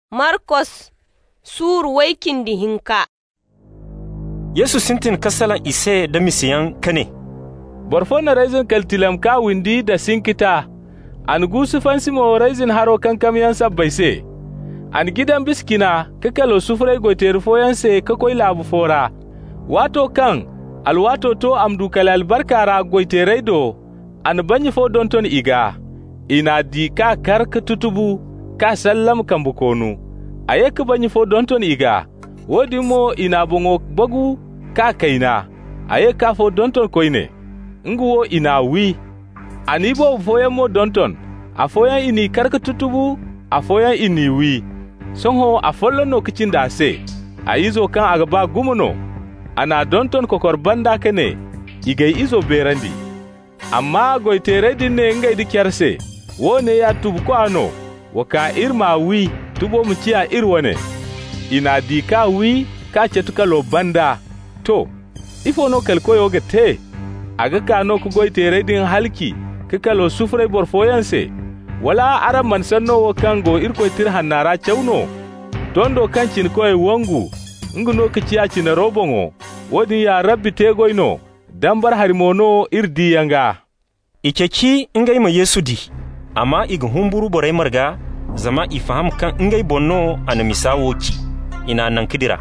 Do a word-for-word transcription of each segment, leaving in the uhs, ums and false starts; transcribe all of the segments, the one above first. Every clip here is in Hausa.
Markos Suru waikindi hinka. Yesu sintin kasalan ise da misiyan kane. Borfona raizin kaltilam ka windi da sinkita. An gusu fansimo raizin haro kankam yan sabbaise. An gidan biskina kakalo sufrai goiter foyanse kakoi labu fora. Wato kan alwato to amdu kalal barkara goiterai do an banyi fo donton iga. Ina di ka karka tutubu ka sallam kambukonu. Ayeka banyi fo donton iga. Wodi mo ina bongo bagu ka kaina. Ayeka fo donton koine. Nguwo ina wi. Anibo foyan mo donton. Afoyan ini karka tutubu, afoyan ini wi. Sonho afolon no kicin da se. Aizo kan agaba gumuno. Ana donton kokor banda kene. Igay izo berandi. Amma goitere dinne ngai dikyarse. Wone ya tubu ko ano. Waka irma wi tubo mutiya irwane. Ina di ka wi ka cetuka lo banda. To, ifo no kalkoyo ga te. Aga ka no ku goitere din halki. Kaka lo sufre borfoyanse. Wala aram man sanno wo kango irko tir hannara chawno. Dondo kancin koy wongu. Nguno kiciya cina robongo. Wodi ya rabbi tegoyno. Dambar harimono irdi yanga. Ikeki ngai ma Yesu di. Amma iga humburu borai marga zama ifaham kan ngai bonno ana misawoki. Ina nan kidira.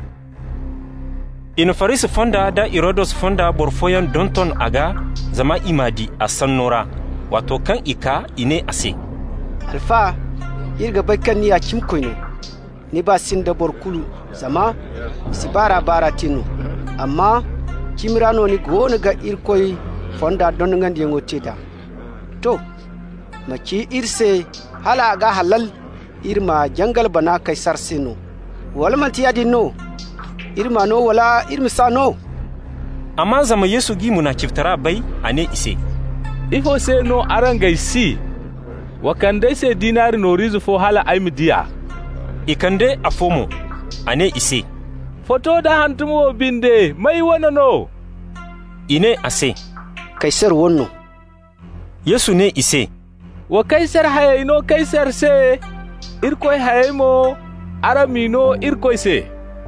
Ina farisi fonda da Irodos fonda borfoyan donton aga zama imadi a sannora. Wato kan ika ine ase. Alfa irga bakkan ni a cimkoino. Ni ba sin da borkulu zama si bara bara tinu. Amma kimirano ni gona ga irkoi fonda don ngandi yango teda. To maci irse hala ga halal irma jangal bana kai sarsino. Wala man tiyadi no. Irma no wala irmi sano. Amma zama Yesu gi muna kiftara bai ane ise. Ifo se no arangai si. Wakande se dinari no rizu fo hala aimidiya. Ikande afomo ane ise. Foto da hantumo binde mai wana no. Ine ase. Kaisar wonno. Yesu ne ise. Wa kaisar hayayno kaisar se. Irkoi hayaymo aramino irkoi se.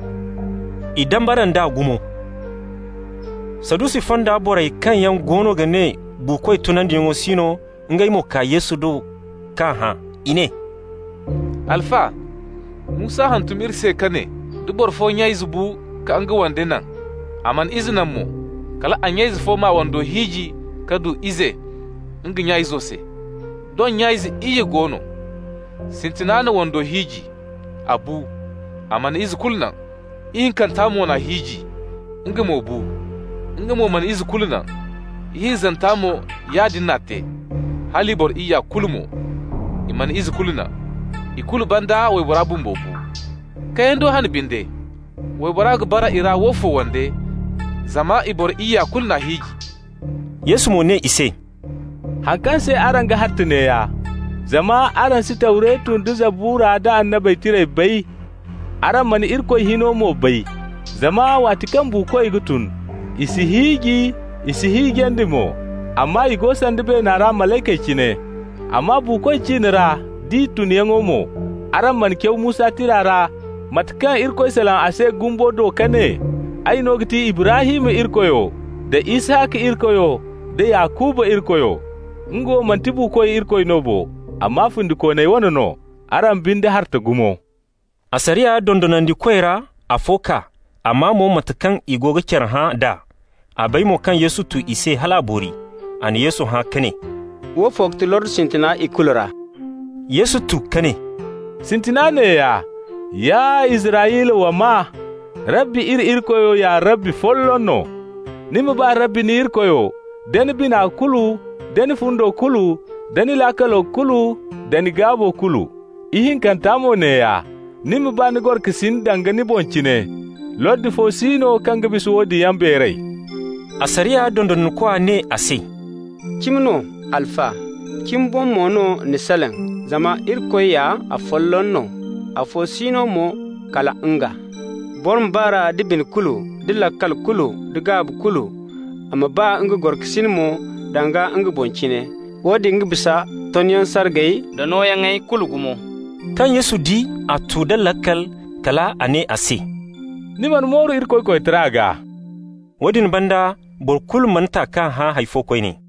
Idan baran da gumo. Sadusi fonda borai kan yan gono gane bukoi tunan dingo sino ngai mo ka Yesu do kan ha ine. Alfa Musa hantumir se kane dubor fo nyai zubu ka anga wande nan aman iznan mu kala anyai zufo ma wando hiji kadu ize ngi nyai zo se don nyai zi iye gono sintinana wando hiji abu aman iz kulnan in kan tamo na hiji ngi mo bu ngi mo man iz kulnan yi zantamo ya dinnate halibor iya kulmo iman iz kulna ikulu banda way bora bumbo bu kayendo han binde way bora bara ira wofo wande zama ibor iya kulna hiji. Yesu mo ne ise. Hakan sai aran ga hattune ya. Zama aran si tauretun du zabura da annabai tire bai. Aran mani irko hino mo bai. Zama watikan buko igutun. Isi higi isi higi andimo. Amma igo sandibe na ra malaikai cine. Amma buko cinira di tuniyango mo. Aran man kyau Musa tirara. Matkan irko salan ase gumbo do kane. Ai nogiti Ibrahim irkoyo. Da Ishaq irkoyo. Da Yakubu irkoyo. Ngo mantibu koy irkoy nobo. Amma fundi ko nay wono no. Aran binde harta gumo. Asariya dondonandi koyra afoka. Amma mo matkan igoga kerha da. Abai mo kan Yesu tu ise halabori. An Yesu ha kane. Wo fokti Lord sintina ikulra. Yesu tu kane. Sintina ne ya. Ya Israel wa ma. Rabbi ir irkoyo ya Rabbi follono. Nima ba Rabbi ni irkoyo. Deni bina kulu. Deni fundo kulu. Deni lakalo kulu. Deni gabo kulu. Ihin kantamo ne ya. Nima ba ni gor kisin dangani bonchine. Lord fo sino kanga bisu wodi yamberei. Asariya dondon kwa ne ase. Kimno alfa. Kim bon mono ni salen. Zama irkoy ya a follonno. A fo sino mo kala nga. Born bara dibin kulu. Dilla kal kulu. Digab kulu. Ama ba nga gorkisin mo danga nga bonchine. Wodi nga bisa tonyon sargay da noyangai kulu gumo. kan Yesu di a tuda lakkal kala ane ase. Ni man moru ir koy koy traga. Wadin banda bor kul manta kan ha haifo koy ne.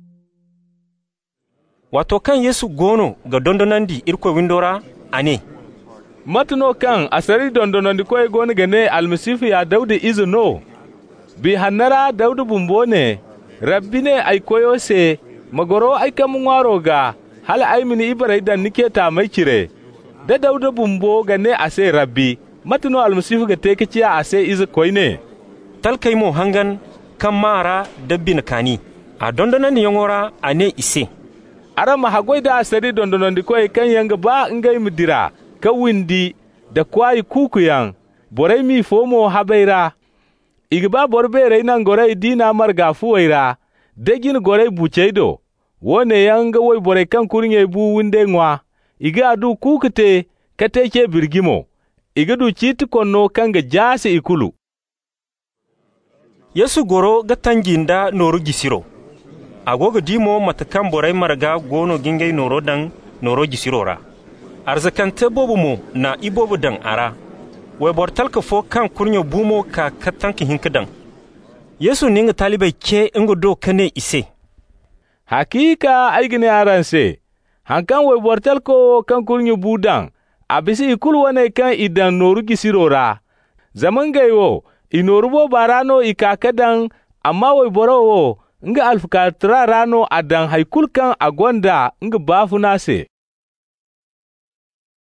Wato kan Yesu gono ga dondonandi ir koy windora ane. Matuno kan asari dondonandi koy goni gane almasifu ya Dawdi izuno. Bi hannara Dawdi bumbo ne. Rabbi ne ay koyo se magoro ay kamungwaro ga hal ay mini ibarai dan nike ta mai kire. Da Dawdi bumbo gane ase Rabbi. Matuno almasifu ga teke ciya ase izu koy ne. Talkai mo hangan kan mara dabbin kani. A dondonandi yongora ane ise. Ara mahagwai da asari dondonandi koy kan yanga ba ngai mudira. Ka windi da kwayi kukuyan, borai mi fomo habaira, igba borbe nan gorai dina marga fuwaira, dagin gorai buceido, wone yanga woi borai kan kurnye bu winde ngwa, iga adu kukute kateke birgimo, iga du chiti konno kanga jasi ikulu. Yesu goro ga tanginda noru gisiro, agogo dimo matakan borai marga gono gingay noro dan noro gisirora. Arzakante bobu mo na ibobu dan ara, wai bortalka fo kan kurnyo bumo ka katanki hinkadan. Yesu ninga talibai ke ingo do kane ise. Hakika aigine aranse, hankan wai bortalko kan kurnyo budan, abisi ikulu wane kan idan noru gisirora. Zaman gaiwo, inorubo barano ikakadan, amma wai borowo, nga alfukatra rano adan haikul kan agonda nga bafu nase.